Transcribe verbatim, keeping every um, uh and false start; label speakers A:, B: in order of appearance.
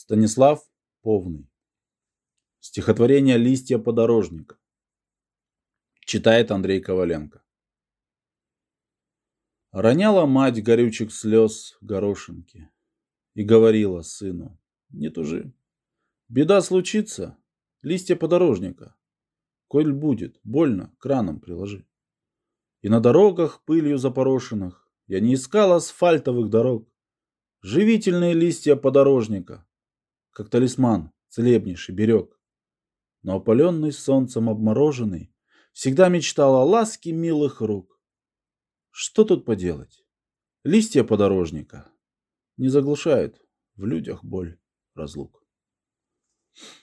A: Станислав Повный. Стихотворение «Листья подорожника». Читает Андрей Коваленко. Роняла мать горючих слез горошинки и говорила сыну: не тужи, беда случится, листья подорожника, коль будет больно, краном приложи. И на дорогах пылью запорошенных я не искал асфальтовых дорог, живительные листья подорожника, как талисман целебнейший берег. Но опаленный солнцем обмороженный всегда мечтал о ласке милых рук. Что тут поделать? Листья подорожника не заглушают в людях боль разлук.